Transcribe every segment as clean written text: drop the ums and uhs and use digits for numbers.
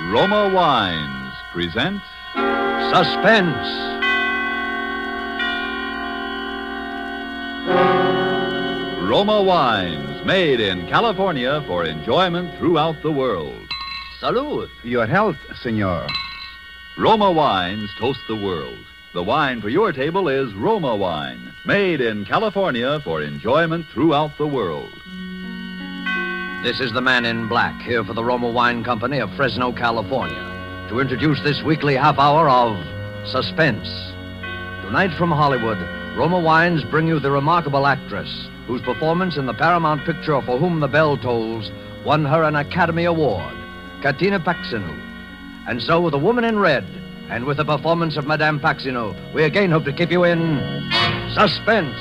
Roma Wines present Suspense. Roma Wines, made in California for enjoyment throughout the world. Salud. Your health, senor. Roma Wines toast the world. The wine for your table is Roma Wine, made in California for enjoyment throughout the world. This is the Man in Black, here for the Roma Wine Company of Fresno, California, to introduce this weekly half hour of Suspense. Tonight from Hollywood, Roma Wines bring you the remarkable actress whose performance in the Paramount picture For Whom the Bell Tolls won her an Academy Award, Katina Paxinou. And so, with The Woman in Red, and with the performance of Madame Paxinou, we again hope to keep you in suspense.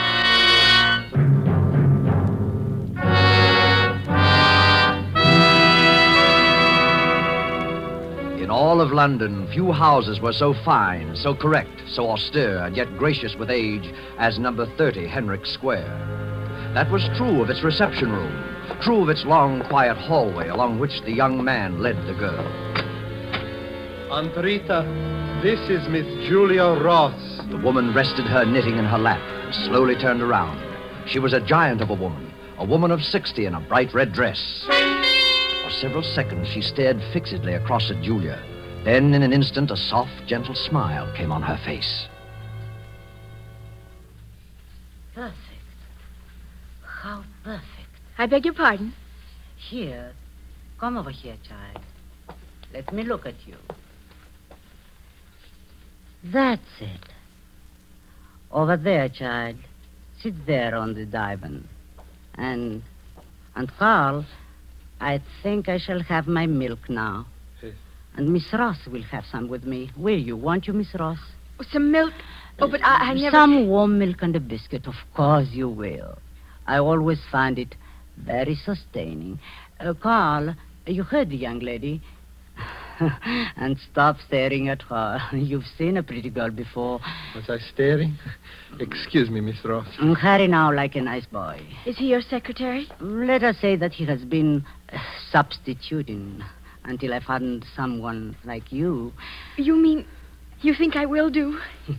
In all of London, few houses were so fine, so correct, so austere, and yet gracious with age as number 30 Henrik Square. That was true of its reception room, true of its long, quiet hallway along which the young man led the girl. Aunt Rita, this is Miss Julia Ross. The woman rested her knitting in her lap and slowly turned around. She was a giant of a woman of 60 in a bright red dress. For several seconds, she stared fixedly across at Julia. Then, in an instant, a soft, gentle smile came on her face. Perfect. How perfect. I beg your pardon? Here. Come over here, child. Let me look at you. That's it. Over there, child. Sit there on the divan. And Carl, I think I shall have my milk now. Yes. And Miss Ross will have some with me. Will you? Won't you, Miss Ross? Oh, some milk? Oh, but I never... Some warm milk and a biscuit. Of course you will. I always find it very sustaining. Carl, you heard the young lady. And stop staring at her. You've seen a pretty girl before. Was I staring? Excuse me, Miss Ross. Hurry now like a nice boy. Is he your secretary? Let us say that he has been substituting until I found someone like you. You mean you think I will do?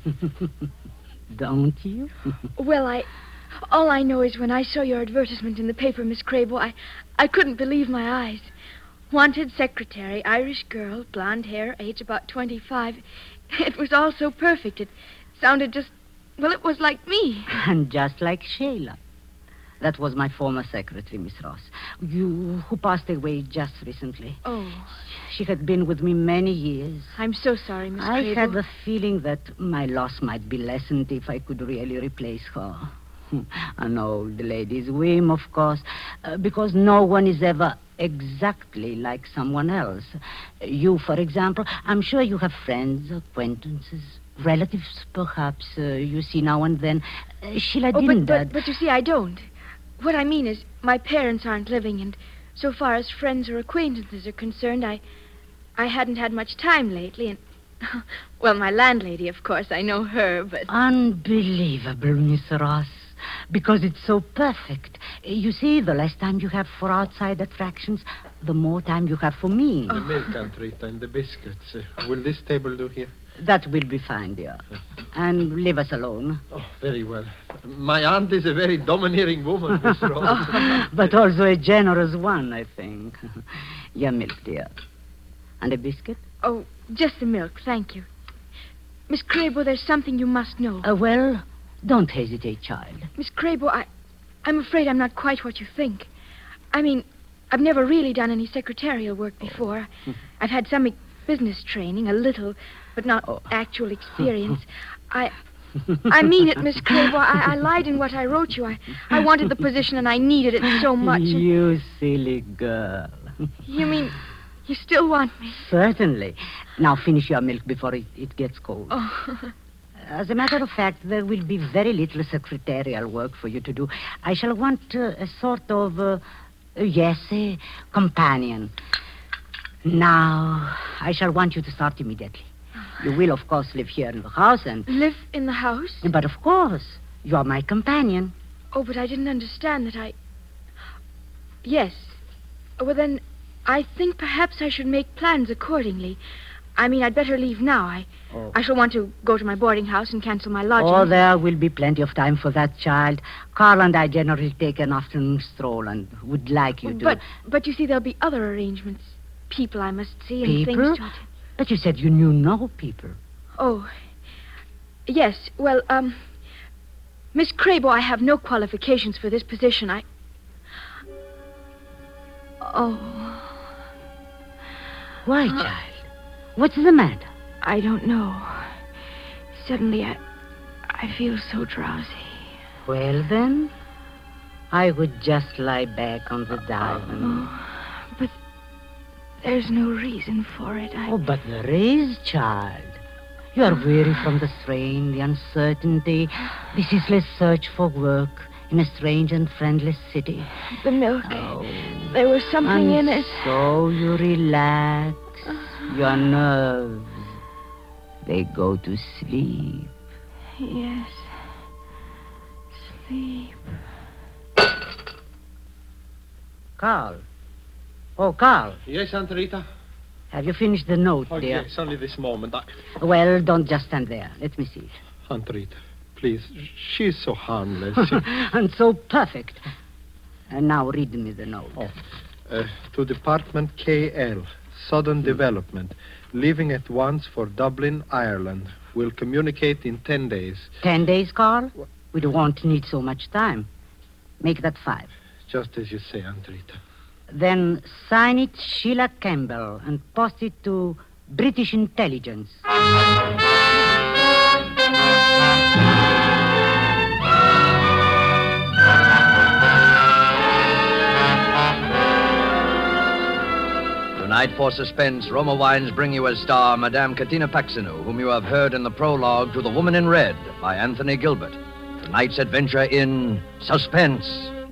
Don't you? Well, all I know is when I saw your advertisement in the paper, Miss Crable, I couldn't believe my eyes. Wanted secretary, Irish girl, blonde hair, age about 25. It was all so perfect. It sounded just, well, it was like me. And just like Sheila. That was my former secretary, Miss Ross. Who passed away just recently. Oh. She had been with me many years. I'm so sorry, Miss I Crable. had the feeling that my loss might be lessened if I could really replace her. An old lady's whim, of course, because no one is ever exactly like someone else. You, for example, I'm sure you have friends, acquaintances, relatives, perhaps, you see now and then. Sheila didn't. But you see, I don't. What I mean is, my parents aren't living, and so far as friends or acquaintances are concerned, I hadn't had much time lately, and... Well, my landlady, of course, I know her, but... Unbelievable, Miss Ross. Because it's so perfect. You see, the less time you have for outside attractions, the more time you have for me. The milk, Aunt Rita, and the biscuits. Will this table do here? That will be fine, dear. And leave us alone. Oh, very well. My aunt is a very domineering woman, Miss Ross. But also a generous one, I think. Your milk, dear. And a biscuit? Oh, just the milk, thank you. Miss Crable, there's something you must know. Well, don't hesitate, child. Miss Crable, I'm afraid I'm not quite what you think. I mean, I've never really done any secretarial work before. I've had some business training, a little, but not actual experience. I mean it, Miss Crable. I lied in what I wrote you. I wanted the position and I needed it so much. You silly girl. You mean you still want me? Certainly. Now finish your milk before it gets cold. Oh. As a matter of fact, there will be very little secretarial work for you to do. I shall want a sort of, a companion. Now, I shall want you to start immediately. You will, of course, live here in the house and... Live in the house? But of course, you are my companion. Oh, but I didn't understand that Yes. Well, then, I think perhaps I should make plans accordingly. I mean, I'd better leave now. I shall want to go to my boarding house and cancel my lodging. Oh, there will be plenty of time for that, child. Carl and I generally take an afternoon stroll and would like you to... But you see, there'll be other arrangements. People I must see and People? things to attend. But you said you knew no people. Oh, yes. Well, Miss Crabo, I have no qualifications for this position. Oh. Why, child? What's the matter? I don't know. Suddenly, I feel so drowsy. Well, then, I would just lie back on the divan. But there's no reason for it. Oh, but there is, child. You are weary from the strain, the uncertainty, the ceaseless search for work in a strange and friendless city. The milk. There was something in it. So you relax. Your nerves, they go to sleep. Yes. Sleep. Carl. Oh, Carl. Yes, Aunt Rita? Have you finished the note, Oh, dear? yes, only this moment. Well, don't just stand there. Let me see it. Aunt Rita, please. She's so harmless. And so perfect. And now read me the note. To Department KL, Southern Development. Leaving at once for Dublin, Ireland. Will communicate in 10 days. 10 days, Carl? We won't need so much time. Make that 5. Just as you say, Aunt Rita. Then sign it Sheila Campbell and post it to British Intelligence. Tonight for Suspense, Roma Wines bring you as star Madame Katina Paxinou, whom you have heard in the prologue to The Woman in Red by Anthony Gilbert. Tonight's adventure in Suspense.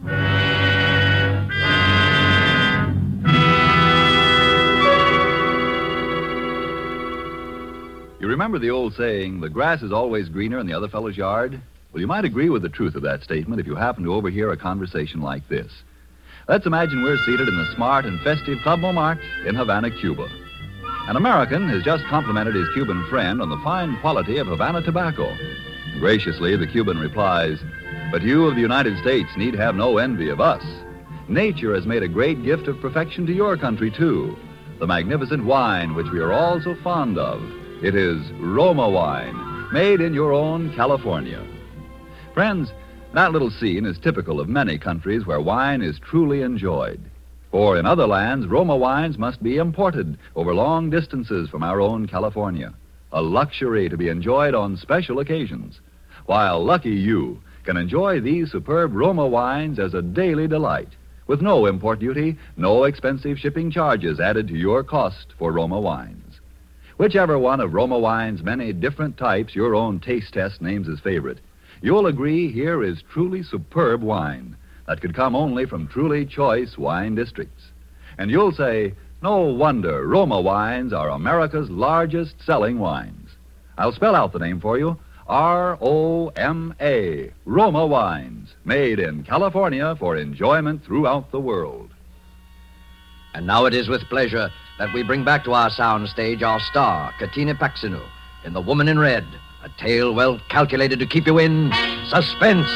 You remember the old saying, the grass is always greener in the other fellow's yard? Well, you might agree with the truth of that statement if you happen to overhear a conversation like this. Let's imagine we're seated in the smart and festive Club Montmartre in Havana, Cuba. An American has just complimented his Cuban friend on the fine quality of Havana tobacco. Graciously, the Cuban replies, "But you of the United States need have no envy of us. Nature has made a great gift of perfection to your country, too. The magnificent wine which we are all so fond of. It is Roma wine, made in your own California." Friends, that little scene is typical of many countries where wine is truly enjoyed. For in other lands, Roma wines must be imported over long distances from our own California, a luxury to be enjoyed on special occasions, while lucky you can enjoy these superb Roma wines as a daily delight, with no import duty, no expensive shipping charges added to your cost for Roma wines. Whichever one of Roma wine's many different types your own taste test names as favorite, you'll agree here is truly superb wine that could come only from truly choice wine districts. And you'll say, no wonder Roma wines are America's largest selling wines. I'll spell out the name for you. R-O-M-A, Roma wines, made in California for enjoyment throughout the world. And now it is with pleasure that we bring back to our sound stage our star, Katina Paxinou, in The Woman in Red, a tale well calculated to keep you in suspense.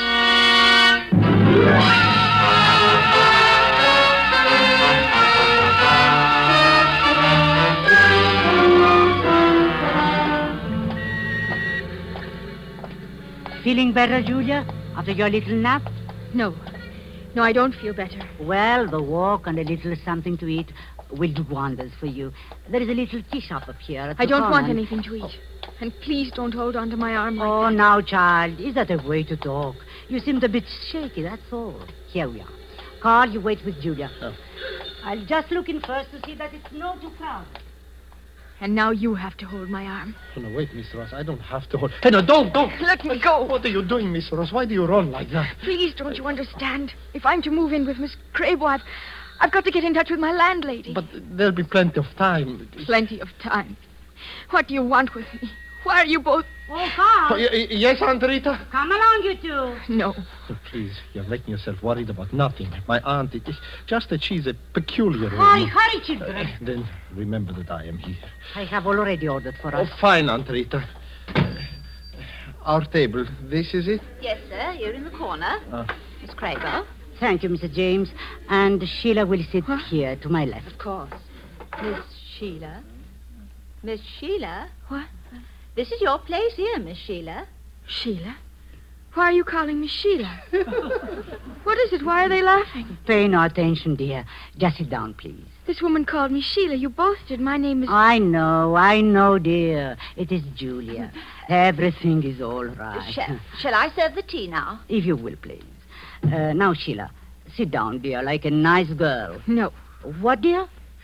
Feeling better, Julia, after your little nap? No, I don't feel better. Well, the walk and a little something to eat will do wonders for you. There is a little tea shop up here. I don't want anything to eat. And please don't hold on to my arm like Oh, that. now, child, is that a way to talk? You seemed a bit shaky, that's all. Here we are. Carl, you wait with Julia. Oh. I'll just look in first to see that it's not too crowded. And now you have to hold my arm. Oh, no, wait, Miss Ross. I don't have to hold... Hey, no, don't! Let me go. What are you doing, Miss Ross? Why do you run like that? Please, don't you understand? If I'm to move in with Miss Crabo, I've got to get in touch with my landlady. But there'll be plenty of time. Plenty of time. What do you want with me? Why are you both Oh, Carl. Yes, Aunt Rita? Come along, you two. No. Please, you're making yourself worried about nothing. My aunt, it is just that she's a peculiar Hurry, woman. hurry, children. Then remember that I am here. I have already ordered for Oh, us. fine, Aunt Rita. Our table, this is it? Yes, sir. Here in the corner. Miss Crago. Thank you, Mr. James. And Sheila will sit here to my left. Of course. Miss Sheila. Miss Sheila? What? This is your place here, Miss Sheila. Sheila? Why are you calling me Sheila? What is it? Why are they laughing? Pay no attention, dear. Just sit down, please. This woman called me Sheila. You both did. My name is... I know, dear. It is Julia. Everything is all right. Shall I serve the tea now? If you will, please. Now, Sheila, sit down, dear, like a nice girl. No. What, dear?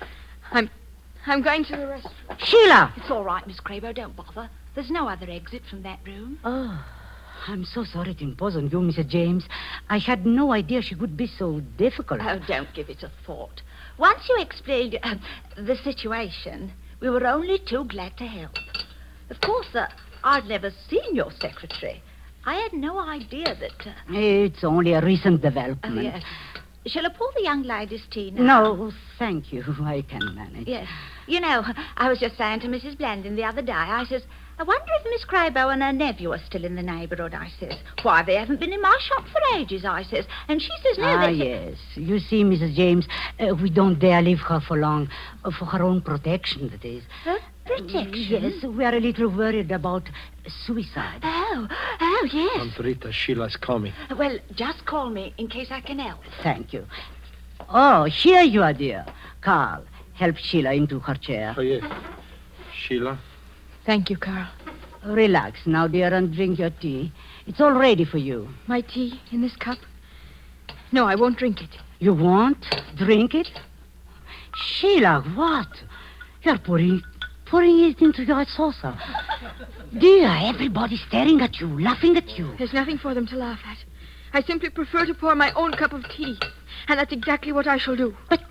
I'm going to the restaurant. Sheila! It's all right, Miss Crabo. Don't bother. There's no other exit from that room. Oh, I'm so sorry to impose on you, Mr. James. I had no idea she would be so difficult. Oh, don't give it a thought. Once you explained the situation, we were only too glad to help. Of course, I'd never seen your secretary. I had no idea that... It's only a recent Oh, development. yes. Shall I pour the young lady's tea now? No, thank you. I can manage. Yes. You know, I was just saying to Mrs. Blandon the other day, I says, I wonder if Miss Crabo and her nephew are still in the neighbourhood, I says. Why, they haven't been in my shop for ages, I says. And she says, no, they... Yes. You see, Mrs. James, we don't dare leave her for long. For her own protection, that is. Her protection? Yes, we are a little worried about suicide. Oh, yes. Aunt Rita, Sheila's coming. Well, just call me in case I can help. Thank you. Oh, here you are, dear. Carl, help Sheila into her chair. Oh, yes. Sheila? Thank you, Carl. Relax now, dear, and drink your tea. It's all ready for you. My tea in this cup? No, I won't drink it. You won't drink it? Sheila, what? You're pouring it into your saucer. Dear, everybody's staring at you, laughing at you. There's nothing for them to laugh at. I simply prefer to pour my own cup of tea. And that's exactly what I shall do. But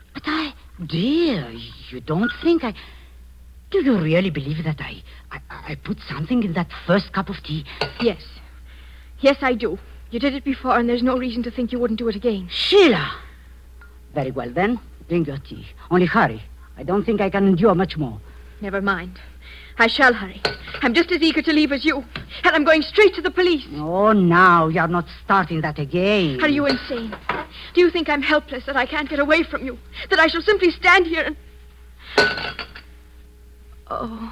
dear, you don't think I... Do you really believe that I put something in that first cup of tea? Yes. Yes, I do. You did it before, and there's no reason to think you wouldn't do it again. Sheila! Very well, then. Drink your tea. Only hurry. I don't think I can endure much more. Never mind. I shall hurry. I'm just as eager to leave as you. And I'm going straight to the police. Oh, now, you're not starting that again. Are you insane? Do you think I'm helpless, that I can't get away from you? That I shall simply stand here and... Oh.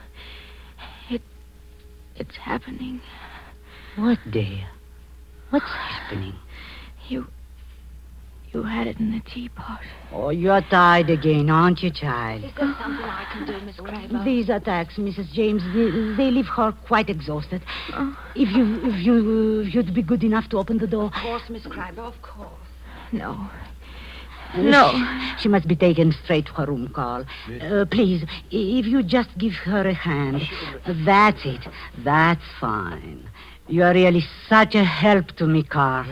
It's happening. What, dear? What's happening? You had it in the teapot. Oh, you're tired again, aren't you, child? Is there something I can do, Miss Crabo? These attacks, Mrs. James, they leave her quite exhausted. Oh. If you'd be good enough to open the door. Of course, Miss Crabo, of course. No. No. She must be taken straight to her room, Carl. Please, if you just give her a hand. That's it. That's fine. You're really such a help to me, Carl.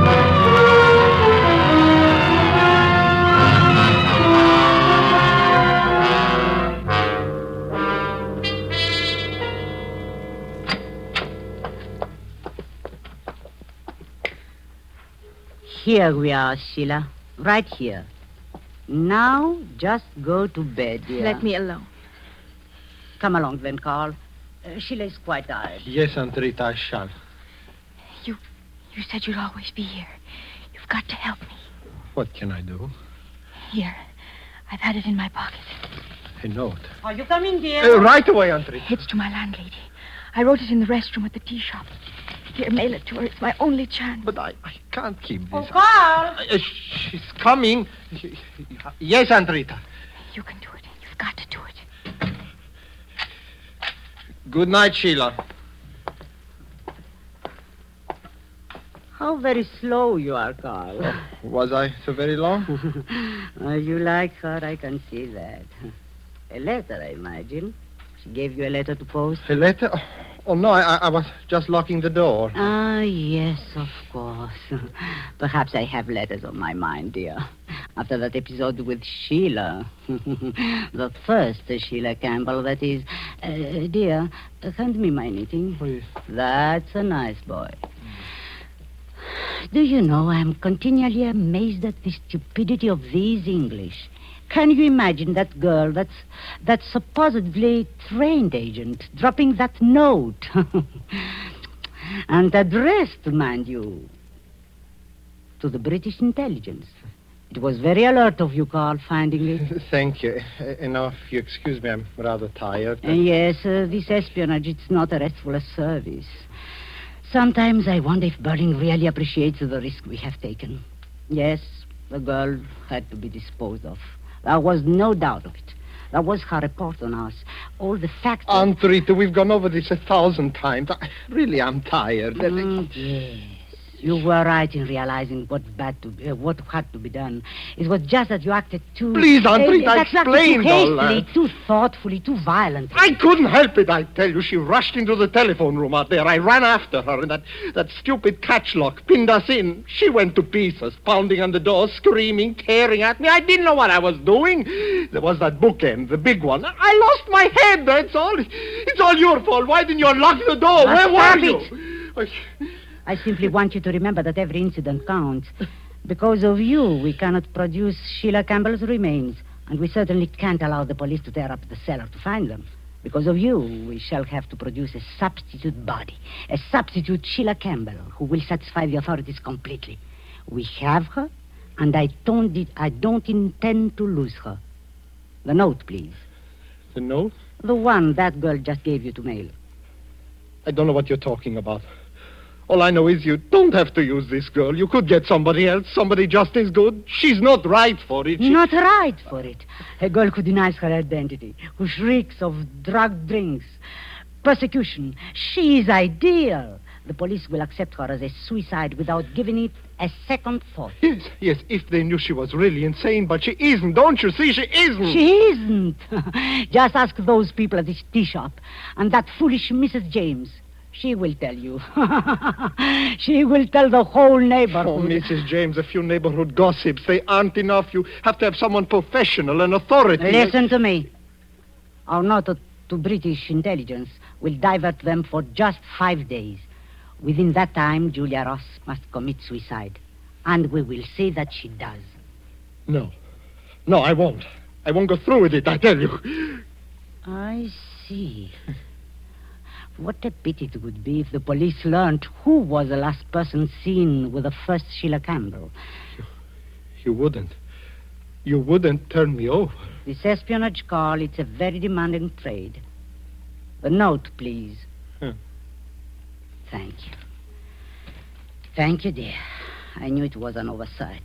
Here we are, Sheila. Right here. Now, just go to bed, dear. Let me alone. Come along, then, Carl. Sheila is quite tired. Yes, Aunt Rita, I shall. You said you'd always be here. You've got to help me. What can I do? Here. I've had it in my pocket. A note. Are you coming, dear? Right away, Aunt Rita. It's to my landlady. I wrote it in the restroom at the tea shop. Here, mail it to her. It's my only chance. But I can't keep this. Oh, Carl! She's coming. Yes, Aunt Rita. You can do it. You've got to do it. Good night, Sheila. How very slow you are, Carl. Was I so very long? You like her, I can see that. A letter, I imagine. She gave you a letter to post? A letter? Oh, no, I was just locking the door. Ah, yes, of course. Perhaps I have letters on my mind, dear. After that episode with Sheila. The first Sheila Campbell, that is. Dear, hand me my knitting. Oui. That's a nice boy. Do you know, I'm continually amazed at the stupidity of these English. Can you imagine that girl, that supposedly trained agent, dropping that note? And addressed, mind you, to the British intelligence. It was very alert of you, Carl, finding it. Thank you. Now, if you excuse me, I'm rather tired. Yes, this espionage, it's not a restful service. Sometimes I wonder if Berlin really appreciates the risk we have taken. Yes, the girl had to be disposed of. There was no doubt of it. That was her report on us. All the facts... Aunt Rita, we've gone over this 1,000 times. I'm tired. Yes. You were right in realizing what had to be done. It was just that you acted too... Please, Aunt Rita, I explained too hastily, too thoughtfully, too violently. I couldn't help it, I tell you. She rushed into the telephone room out there. I ran after her, and that stupid catch lock pinned us in. She went to pieces, pounding on the door, screaming, tearing at me. I didn't know what I was doing. There was that bookend, the big one. I lost my head, that's all. It's all your fault. Why didn't you unlock the door? Where were you? I simply want you to remember that every incident counts. Because of you, we cannot produce Sheila Campbell's remains. And we certainly can't allow the police to tear up the cellar to find them. Because of you, we shall have to produce a substitute body. A substitute Sheila Campbell, who will satisfy the authorities completely. We have her, and I don't intend to lose her. The note, please. The note? The one that girl just gave you to mail. I don't know what you're talking about. All I know is you don't have to use this girl. You could get somebody else, somebody just as good. She's not right for it. Not right for it. A girl who denies her identity, who shrieks of drug drinks, persecution. She is ideal. The police will accept her as a suicide without giving it a second thought. Yes, if they knew she was really insane, but she isn't. Don't you see? She isn't. She isn't. Just ask those people at this tea shop and that foolish Mrs. James. She will tell you. She will tell the whole neighborhood. Oh, Mrs. James, a few neighborhood gossips. They aren't enough. You have to have someone professional, an authority. Listen to me. Our note to British intelligence will divert them for just 5 days. Within that time, Julia Ross must commit suicide. And we will see that she does. No, I won't. I won't go through with it, I tell you. I see. What a pity it would be if the police learned who was the last person seen with the first Sheila Campbell. You wouldn't. You wouldn't turn me over. This espionage, Carl, it's a very demanding trade. The note, please. Thank you. Thank you, dear. I knew it was an oversight.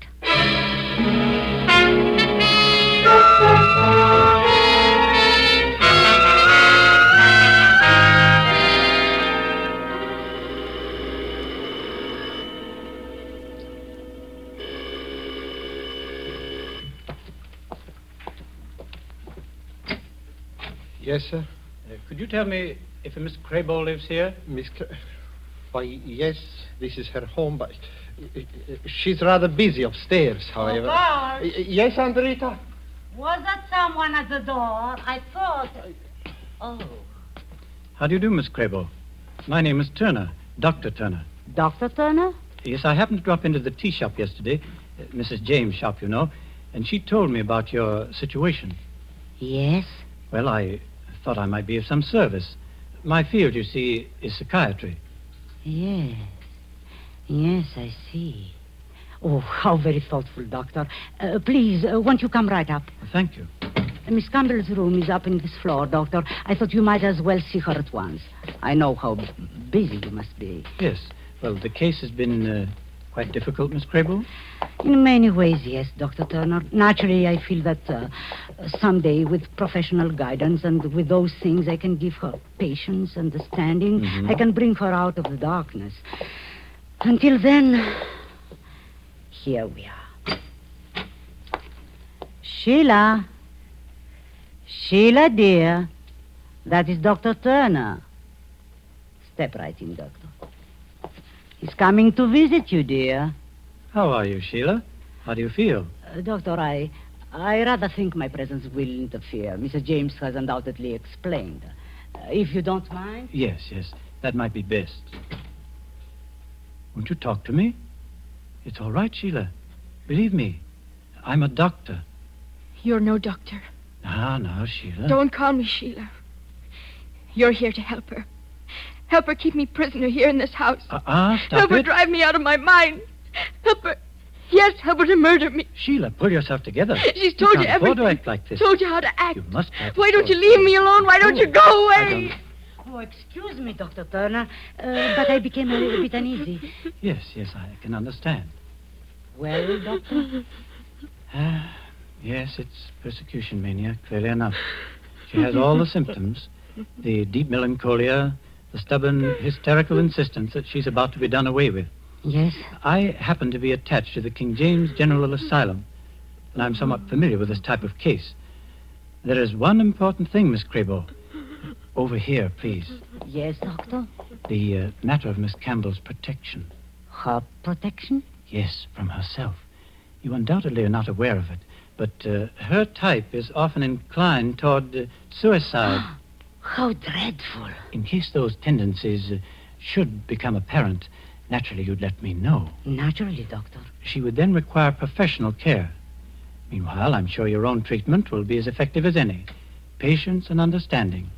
Yes, sir? Could you tell me if a Miss Crable lives here? Why, yes, this is her home, but she's rather busy upstairs, however. Carl. Yes, Aunt Rita? Was that someone at the door? I thought... Oh. How do you do, Miss Crable? My name is Turner, Dr. Turner. Dr. Turner? Yes, I happened to drop into the tea shop yesterday, Mrs. James' shop, you know, and she told me about your situation. Yes? Well, I thought I might be of some service. My field, you see, is psychiatry. Yes. Yes, I see. Oh, how very thoughtful, Doctor. Please, won't you come right up? Thank you. Miss Campbell's room is up in this floor, Doctor. I thought you might as well see her at once. I know how busy you must be. Yes. Well, the case has been quite difficult, Miss Crable. In many ways, yes, Dr. Turner. Naturally, I feel that someday, with professional guidance and with those things, I can give her patience, understanding. Mm-hmm. I can bring her out of the darkness. Until then, here we are. Sheila. Sheila, dear. That is Dr. Turner. Step right in, Doctor. He's coming to visit you, dear. How are you, Sheila? How do you feel? Doctor, I rather think my presence will interfere. Mr. James has undoubtedly explained. If you don't mind. Yes. That might be best. Won't you talk to me? It's all right, Sheila. Believe me, I'm a doctor. You're no doctor. Now, Sheila. Don't call me Sheila. You're here to help her. Help her keep me prisoner here in this house. Stop Help her it. drive me out of my mind. Help her. Yes, help her to murder me. Sheila, pull yourself together. She's told you can't afford everything. to act like this. Told you how to act. You must try to Why don't you control leave me alone? Why don't you go away? Oh, excuse me, Dr. Turner, but I became a little bit uneasy. Yes, I can understand. Well, Doctor? Yes, it's persecution mania, clearly enough. She has all the symptoms. The deep melancholia, the stubborn, hysterical insistence that she's about to be done away with. Yes? I happen to be attached to the King James General Asylum, and I'm somewhat familiar with this type of case. There is one important thing, Miss Crabo. Over here, please. Yes, Doctor? The matter of Miss Campbell's protection. Her protection? Yes, from herself. You undoubtedly are not aware of it, but her type is often inclined toward suicide. How dreadful. In case those tendencies should become apparent, naturally you'd let me know. Naturally, Doctor. She would then require professional care. Meanwhile, I'm sure your own treatment will be as effective as any. Patience and understanding.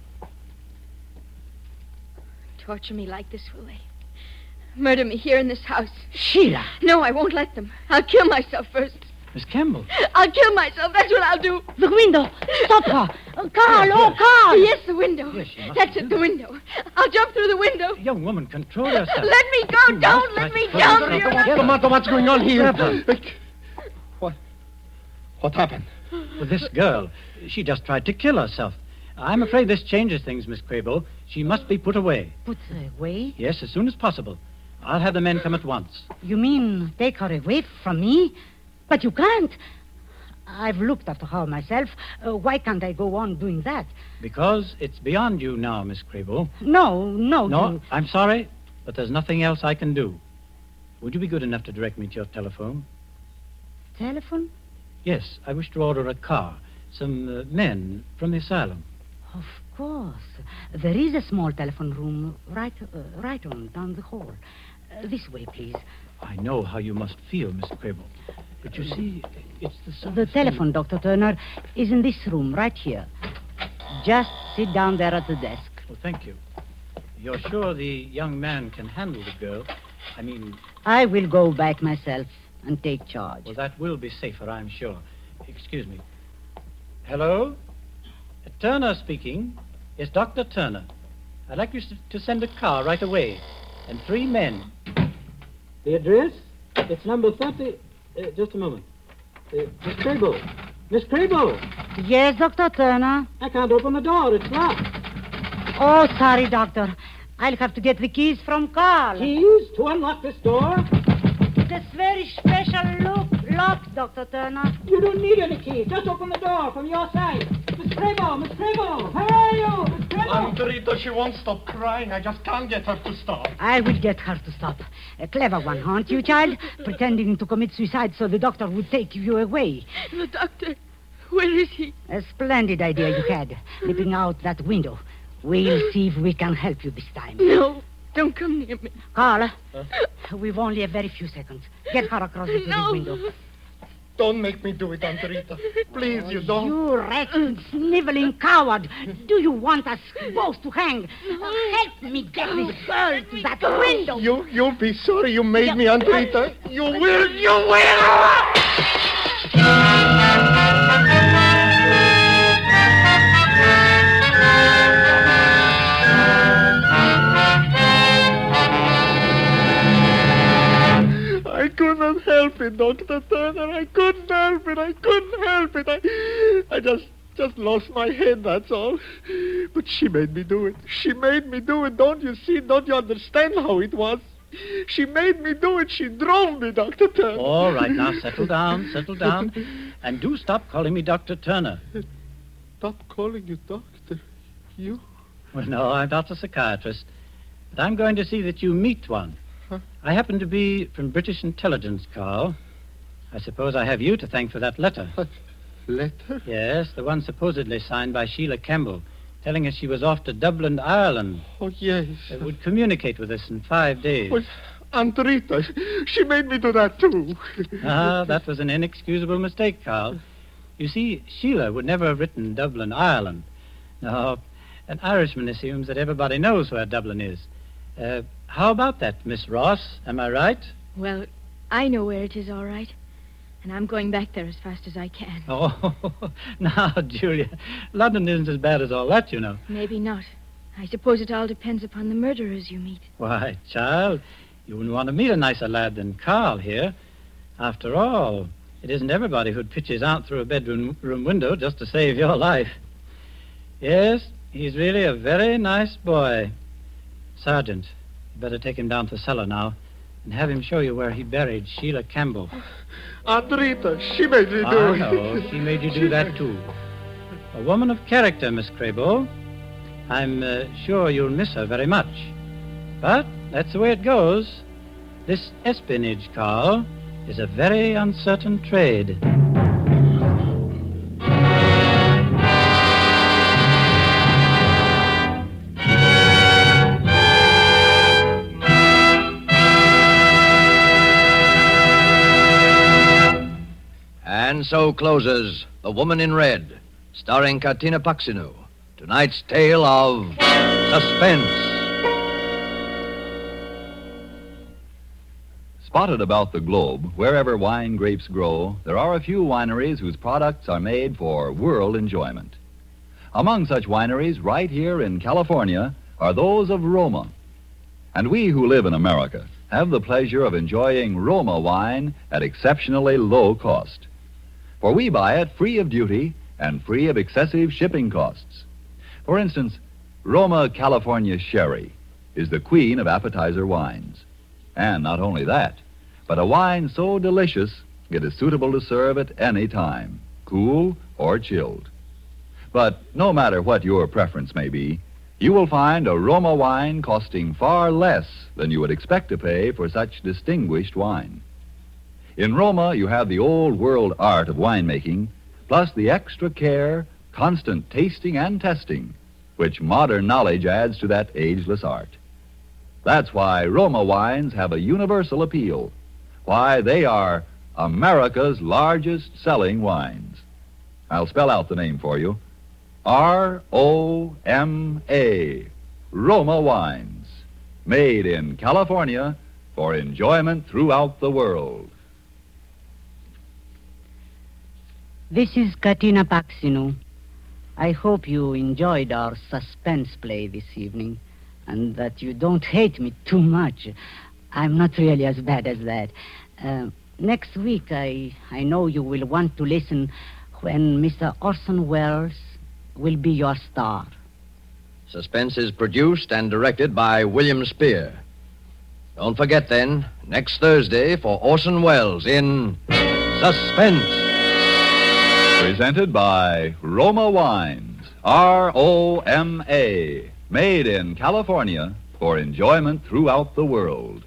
Torture me like this, will they? Murder me here in this house. Sheila! No, I won't let them. I'll kill myself first. Miss Campbell. I'll kill myself. That's what I'll do. The window! Stop her! Carl! Carl! Yes, the window. Yes, you must That's do. it, the window. I'll jump through the window. Young woman, control yourself. Let me go. Don't let me down. You're not- Tomato, what's going on here? Careful. What happened? Well, this girl, she just tried to kill herself. I'm afraid this changes things, Miss Crabo. She must be put away. Put away? Yes, as soon as possible. I'll have the men come at once. You mean take her away from me? But you can't. I've looked after her myself. Why can't I go on doing that? Because it's beyond you now, Miss Crabo. No. No, I'm sorry, but there's nothing else I can do. Would you be good enough to direct me to your telephone? Telephone? Yes, I wish to order a car. Some men from the asylum. Of course. There is a small telephone room right on down the hall. This way, please. I know how you must feel, Miss Crabo. But you see, it's the sort The of thing- telephone, Dr. Turner, is in this room, right here. Just sit down there at the desk. Well, thank you. You're sure the young man can handle the girl? I mean, I will go back myself and take charge. well, that will be safer, I'm sure. Excuse me. Hello? Turner speaking. Yes, Dr. Turner. I'd like you to send a car right away. And 3 men. The address? It's number 30... just a moment. Miss Crabo. Miss Crabo! Yes, Dr. Turner? I can't open the door. It's locked. Oh, sorry, Doctor. I'll have to get the keys from Carl. Keys to unlock this door? It's a very special lock, Dr. Turner. You don't need any keys. Just open the door from your side. Miss Crabo! Where are you? Miss Crabo! Angelito, she won't stop crying. I just can't get her to stop. I will get her to stop. A clever one, aren't you, child? Pretending to commit suicide so the doctor would take you away. The doctor. Where is he? A splendid idea you had, leaping out that window. We'll see if we can help you this time. No. Don't come near me. Carl, we've only a very few seconds. Get her across to No. the window. Don't make me do it, Angelita. Please, you don't. You wretched, sniveling coward. Do you want us both to hang? Help me get this girl to that window. You'll be sorry you made me, Angelita. You will. I couldn't help it, Dr. Turner. I couldn't help it. I just lost my head, that's all. But she made me do it. Don't you see? Don't you understand how it was? She made me do it. She drove me, Dr. Turner. All right, now settle down. And do stop calling me Dr. Turner. Stop calling you doctor. You? Well, no, I'm not a psychiatrist. But I'm going to see that you meet one. Huh? I happen to be from British intelligence, Carl. I suppose I have you to thank for that letter. Letter? Yes, the one supposedly signed by Sheila Campbell, telling us she was off to Dublin, Ireland. Oh, yes. Would communicate with us in 5 days. Well, Aunt Rita, she made me do that, too. That was an inexcusable mistake, Carl. You see, Sheila would never have written Dublin, Ireland. No, an Irishman assumes that everybody knows where Dublin is. How about that, Miss Ross? Am I right? Well, I know where it is, all right. And I'm going back there as fast as I can. Oh, now, Julia, London isn't as bad as all that, you know. Maybe not. I suppose it all depends upon the murderers you meet. Why, child, you wouldn't want to meet a nicer lad than Carl here. After all, it isn't everybody who'd pitch his aunt through a bedroom window just to save your life. Yes, he's really a very nice boy. Sergeant, you better take him down to the cellar now and have him show you where he buried Sheila Campbell. Aunt Rita, she made me do Oh, it. no, she made you do that, too. A woman of character, Miss Crabo. I'm sure you'll miss her very much. But that's the way it goes. This espionage, Carl, is a very uncertain trade. And so closes The Woman in Red, starring Katina Paxinu. Tonight's tale of suspense. Spotted about the globe, wherever wine grapes grow, there are a few wineries whose products are made for world enjoyment. Among such wineries, right here in California, are those of Roma. And we who live in America have the pleasure of enjoying Roma wine at exceptionally low cost. For we buy it free of duty and free of excessive shipping costs. For instance, Roma California Sherry is the queen of appetizer wines. And not only that, but a wine so delicious it is suitable to serve at any time, cool or chilled. But no matter what your preference may be, you will find a Roma wine costing far less than you would expect to pay for such distinguished wine. In Roma, you have the old world art of winemaking, plus the extra care, constant tasting and testing, which modern knowledge adds to that ageless art. That's why Roma wines have a universal appeal, why they are America's largest selling wines. I'll spell out the name for you. R-O-M-A, Roma Wines, made in California for enjoyment throughout the world. This is Katina Paxinu. I hope you enjoyed our suspense play this evening and that you don't hate me too much. I'm not really as bad as that. Next week, I know you will want to listen when Mr. Orson Welles will be your star. Suspense is produced and directed by William Spear. Don't forget, then, next Thursday for Orson Welles in Suspense. Presented by Roma Wines, R-O-M-A, made in California for enjoyment throughout the world.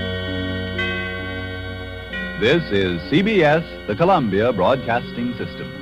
This is CBS, the Columbia Broadcasting System.